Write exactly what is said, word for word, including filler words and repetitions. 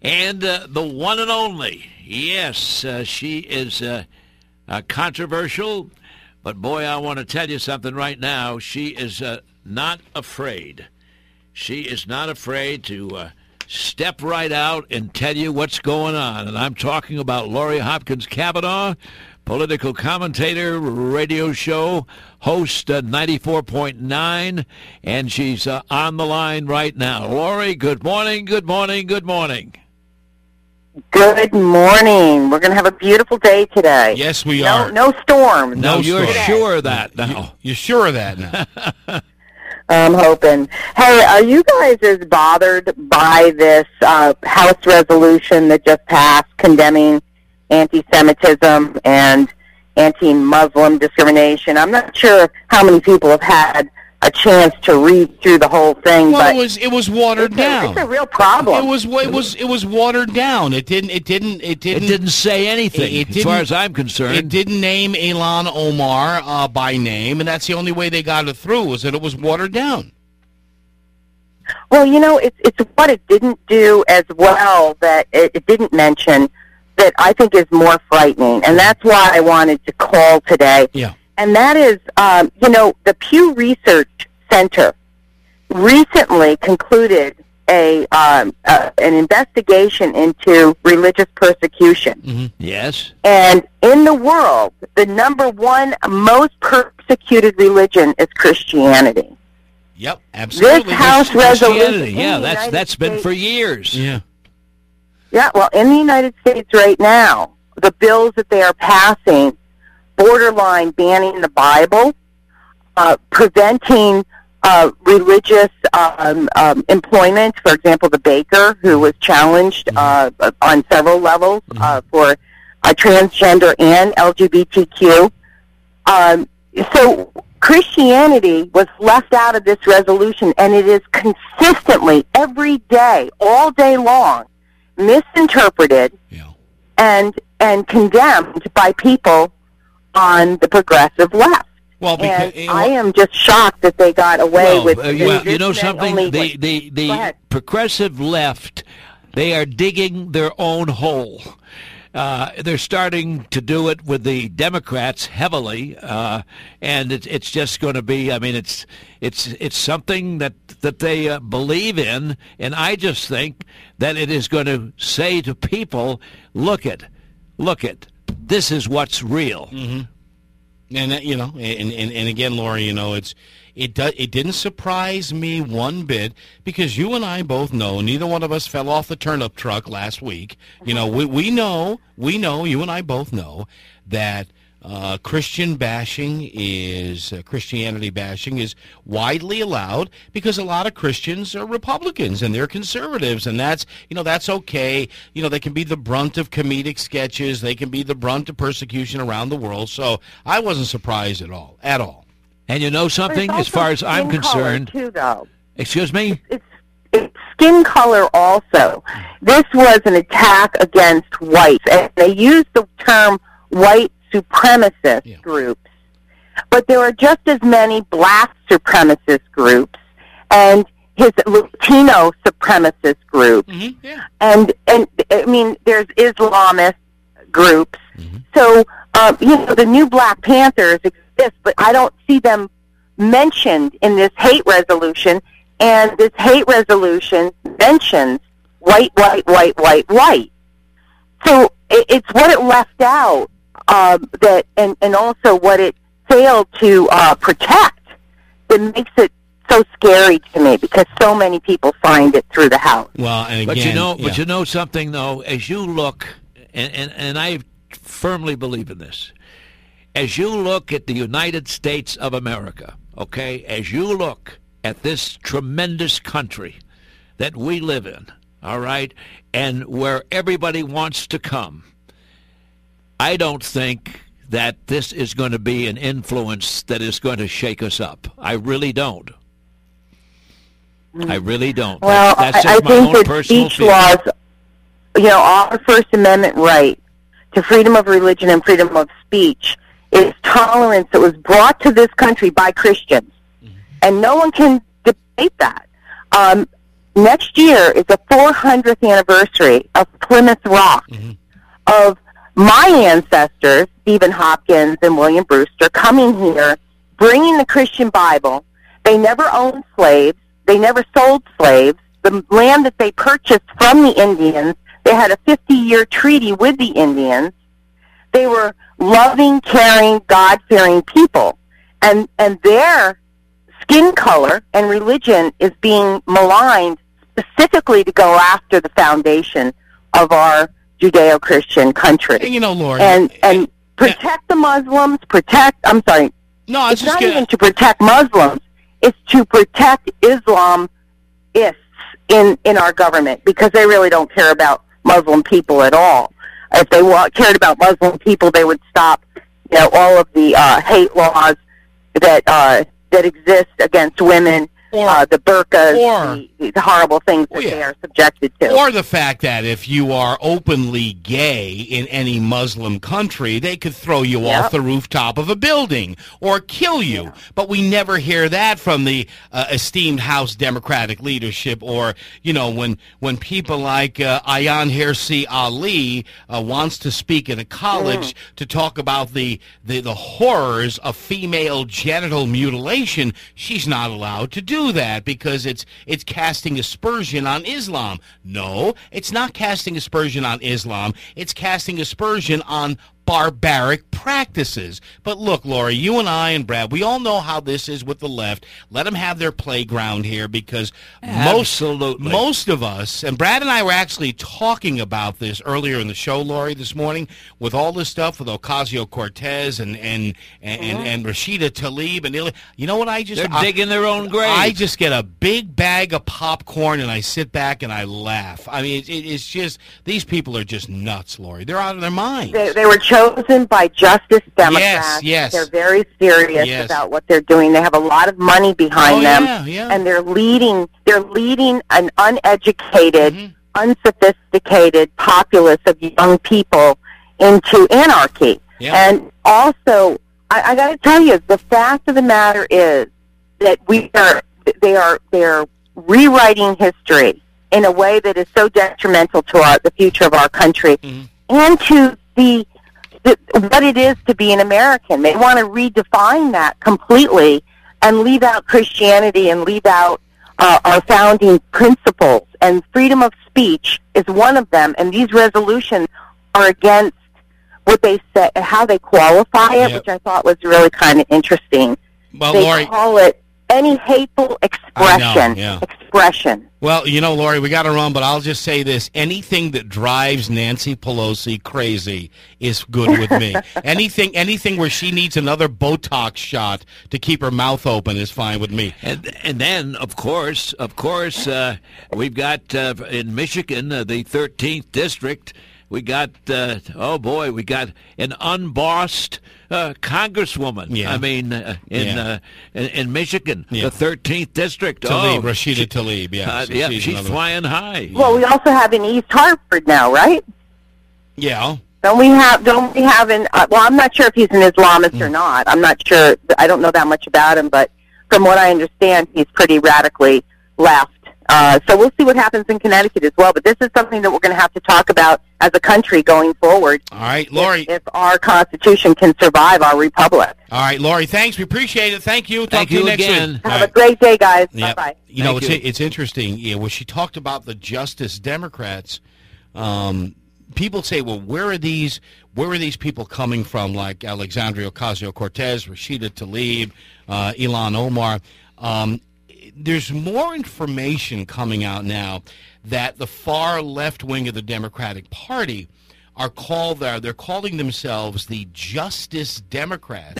And uh, the one and only. Yes, uh, she is uh, uh, controversial, but boy, I want to tell you something right now. She is uh, not afraid. She is not afraid to uh, step right out and tell you what's going on. And I'm talking about Lori Hopkins Cavanaugh, political commentator, radio show, host uh, ninety-four point nine, and she's uh, on the line right now. Lori, good morning, good morning, good morning. Good morning. We're going to have a beautiful day today. Yes, we no, are. No storms. No, No you're storm. sure of that now. You, you're sure of that now? I'm hoping. Hey, are you guys as bothered by this uh, House resolution that just passed condemning anti-Semitism and anti-Muslim discrimination? I'm not sure how many people have had a chance to read through the whole thing, Well, but it was it was watered it's, down. A, it's a real problem. It was it was it was watered down. It didn't it didn't it It didn't didn't say anything, It- it as far didn't- as I'm concerned. It didn't name Ilhan Omar uh, by name, and that's the only way they got it through, was that it was watered down. Well, you know, it's it's what it didn't do as well that it, it didn't mention that I think is more frightening, and that's why I wanted to call today. Yeah. And that is, um, you know, the Pew Research Center recently concluded a um, uh, an investigation into religious persecution. Mm-hmm. Yes. And in the world, the number one most persecuted religion is Christianity. Yep, absolutely. This House resolution, Christianity, in yeah, the that's United that's been States- for years. Yeah. Yeah, well, in the United States right now, the bills that they are passing borderline banning the Bible, uh, preventing uh, religious um, um, employment. For example, the baker who was challenged uh, on several levels uh, for uh, transgender and L G B T Q. Um, so Christianity was left out of this resolution, and it is consistently, every day, all day long, misinterpreted Yeah. and and condemned by people on the progressive left. Well, because And I am just shocked that they got away Well, with uh, you, this you know meant something? only The what- the Go the ahead. progressive left, they are digging their own hole. Uh, they're starting to do it with the Democrats heavily, uh, and it, it's just going to be. I mean, it's it's it's something that that they uh, believe in, and I just think that it is going to say to people, "Look it, look it. This is what's real." Mm-hmm. And uh, you know, and, and and again, Lori, you know, it's it do, it didn't surprise me one bit, because you and I both know neither one of us fell off the turnip truck last week. You know, we we know we know you and I both know that uh, Christian bashing is uh, Christianity bashing is widely allowed, because a lot of Christians are Republicans and they're conservatives, and that's you know that's okay. You know, they can be the brunt of comedic sketches, they can be the brunt of persecution around the world. So I wasn't surprised at all, at all. And you know something, But as it's far also as I'm skin color, concerned. too, though. Excuse me. It's, it's skin color also. This was an attack against whites, and they used the term white supremacist Yeah. groups. But there are just as many black supremacist groups and his Latino supremacist groups. Mm-hmm. Yeah. And, and I mean, there's Islamist groups. Mm-hmm. So, um, you know, the new Black Panthers exist, but I don't see them mentioned in this hate resolution. And this hate resolution mentions white, white, white, white, white. So it, it's what it left out um, that, and, and also what it failed to uh, protect that makes it so scary to me, because so many people find it through the house. Well, and again, But you know, yeah. but you know something though. As you look, and, and and I firmly believe in this. As you look at the United States of America, okay, as you look at this tremendous country that we live in, all right, and where everybody wants to come, I don't think that this is going to be an influence that is going to shake us up. I really don't. I really don't. Well, That's just I, I my think own that personal speech feeling. laws, you know, our First Amendment right to freedom of religion and freedom of speech is tolerance that was brought to this country by Christians. Mm-hmm. And no one can debate that. Um, next year is the four hundredth anniversary of Plymouth Rock, Mm-hmm. of my ancestors, Stephen Hopkins and William Brewster, coming here, bringing the Christian Bible. They never owned slaves. They never sold slaves. The land that they purchased from the Indians, they had a fifty-year treaty with the Indians. They were loving, caring, God-fearing people. And, and their skin color and religion is being maligned specifically to go after the foundation of our Judeo-Christian country. And, you know, Lori, and and protect the Muslims, protect, I'm sorry, no, I was it's just not gonna, even to protect Muslims, it's to protect Islamists in, in our government, because they really don't care about Muslim people at all. If they wa- cared about Muslim people, they would stop, you know, all of the uh, hate laws that uh, that exist against women, or, uh, the burqas, or, the, the horrible things that oh, yeah. they are subjected to. Or the fact that if you are openly gay in any Muslim country, they could throw you Yep. off the rooftop of a building or kill you. Yeah. But we never hear that from the uh, esteemed House Democratic leadership, or, you know, when when people like uh, Ayaan Hirsi Ali uh, wants to speak at a college Mm. to talk about the, the, the horrors of female genital mutilation, she's not allowed to do that because it's it's casting aspersion on Islam. No, it's not casting aspersion on Islam. It's casting aspersion on barbaric practices. But look, Lori, you and I and Brad, we all know how this is with the left. Let them have their playground here, because most, Absolutely. most of us, and Brad and I were actually talking about this earlier in the show, Lori, this morning, with all this stuff with Ocasio-Cortez and and and, Mm-hmm. and, and Rashida Tlaib and Illi- you know what I just They're I- digging their own grave. I just get a big bag of popcorn and I sit back and I laugh. I mean, it, it, it's just, these people are just nuts, Lori. They're out of their minds. They, they were chosen by Justice Democrats. Yes, yes. They're very serious Yes. about what they're doing. They have a lot of money behind Oh, them, yeah, yeah. and they're leading. They're leading an uneducated, Mhm. unsophisticated populace of young people into anarchy. Yeah. And also, I, I got to tell you, the fact of the matter is that we are. They are. They are rewriting history in a way that is so detrimental to our, the future of our country, Mhm. and to the, the what it is to be an American. They want to redefine that completely and leave out Christianity and leave out uh, our founding principles. And freedom of speech is one of them. And these resolutions are against what they say, how they qualify it, Yep. which I thought was really kind of interesting. Well, They Lori, call it any hateful expression. yeah. Expression. well, you know, Lori, we got to run, but I'll just say this. Anything that drives Nancy Pelosi crazy is good with me. anything anything where she needs another Botox shot to keep her mouth open is fine with me. And and then, of course, of course, uh, we've got uh, in Michigan, uh, the thirteenth district. We got, uh, oh boy, we got an unbossed uh, congresswoman. Yeah. I mean, uh, in, Yeah. uh, in in Michigan, Yeah. the thirteenth district. Tlaib, oh, Rashida she- Tlaib, yeah. uh, So yeah, she's she's another- flying high. Well, we also have in East Hartford now, right? Yeah. Don't we have? Don't we have in? Uh, well, I'm not sure if he's an Islamist Mm. or not. I'm not sure. I don't know that much about him, but from what I understand, he's pretty radically left. Uh, so we'll see what happens in Connecticut as well. But this is something that we're going to have to talk about as a country going forward. All right, Lori. If, if our Constitution can survive our republic. All right, Lori, thanks. We appreciate it. Thank you. Talk Thank to you, you next again. week. Have All a right. great day, guys. Yep. Bye bye. You know, Thank it's you. it's interesting. You know, when she talked about the Justice Democrats, um, people say, "Well, where are these? Where are these people coming from?" Like Alexandria Ocasio-Cortez, Rashida Tlaib, uh, Ilhan Omar. Um, there's more information coming out now that the far left wing of the Democratic Party are called. They're calling themselves the Justice Democrats.